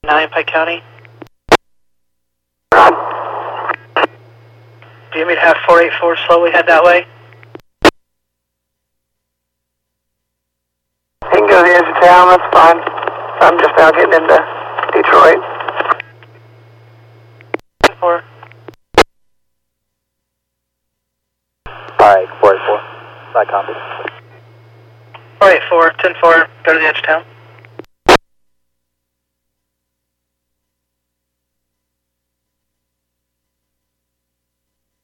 9 Pike County. Do you want me to have 484 slowly head that way? You can go to the edge of town, that's fine. I'm just now getting into Detroit. 4. Alright, 484. Right, copy. 484, 10-4, go to the edge of town.